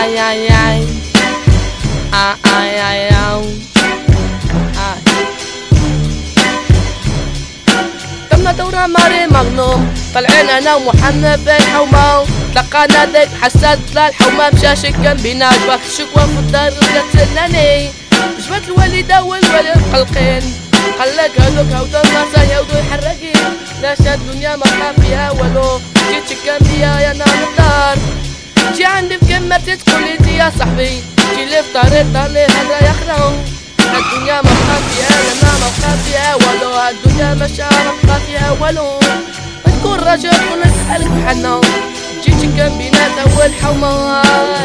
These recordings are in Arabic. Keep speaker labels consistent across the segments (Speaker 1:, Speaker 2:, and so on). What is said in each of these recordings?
Speaker 1: تمنا دورة ماري مغنوم طلعين انا ومحمد في الحومة، تلقانا ذيك حساد طلع الحومة مشاشك كان بينا باك الشكوى في الدار غزلت سناني جبت الوالدة والوالد قلقين قالك هذوك هاودو الناس يهودو يحرقين لاش الدنيا ما بقى فيها والو جيت كان بيا يا نار الدار جي عندي في كمرتي تقولي انتي يا صاحبي جي لي في طريق طالي هذا يخرم الدنيا ما بقى فيها لنا ما بقى فيها والو الدنيا ماشي ما بقى فيها والو تكون راجل ونسألك بحالنا جيتي كان بينا اول حومة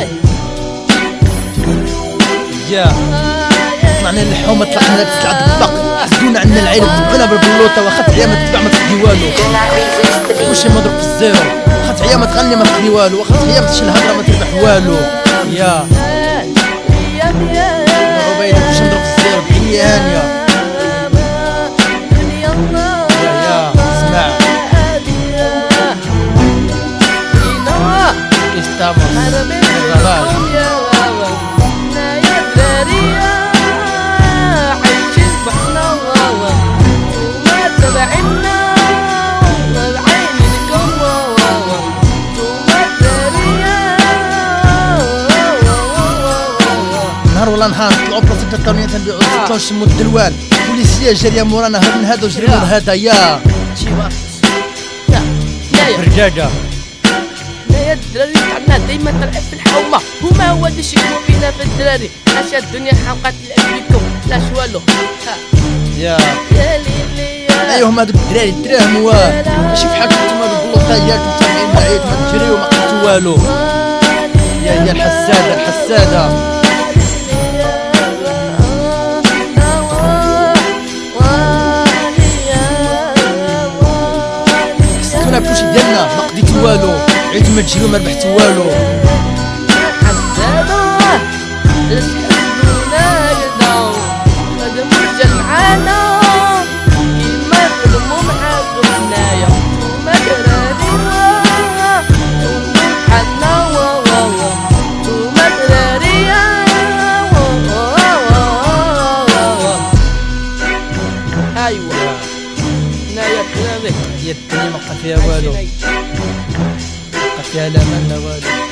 Speaker 2: يا طلعنا للحومة طلعنا لتسعة الطبق حسدونا عنا العيلة تبعونا بالبلوطة واخدت عيا ما تتبع ما تقضي والو وشي مضروب في الزيرو واخدت عيا ما تغني ما تقضي والو واخدت عيا ما تشيل الهضرة ما تربح والو يا عبيدة وشي مضروب في الزيرو الدنيا هانية يا اسمع استاموس الغلال نهار ولا نهار طلعوا بلاصة الطاولية تنبيعو تطلعو نشمو الدلوان بوليسية جارية مورانا هرب من هذا وجري من هذا يا
Speaker 1: شي وقت يا
Speaker 2: برجاجة
Speaker 1: يا الدراري تاعنا دايما طالعين في الحومة هما هو اللي يشكوا فينا في الدراري عاش الدنيا حمقات لأجلكم لاش والو
Speaker 2: يا
Speaker 1: ليلي
Speaker 2: ايوا هما هادوك الدراري الدراهم واه ماشي فحالكم نتوما بالبلوطيات ومتابعين العيد ما تجريو ما قلتو والو يا الحسادة الحسادة حسيتونا بكلشي ديالنا ما قضيتو والو عيتو ما تجريو ما ربحتو والو
Speaker 1: حسادة حسدونا يداو هذا مرجع معانا كيما يخدمو معاكم هنايا نتوما دراري حنا نتوما دراري ايوا هنايا الدراري
Speaker 2: هي الدنيا ما بقى فيها والو ما بقى فيها لا مال لا والو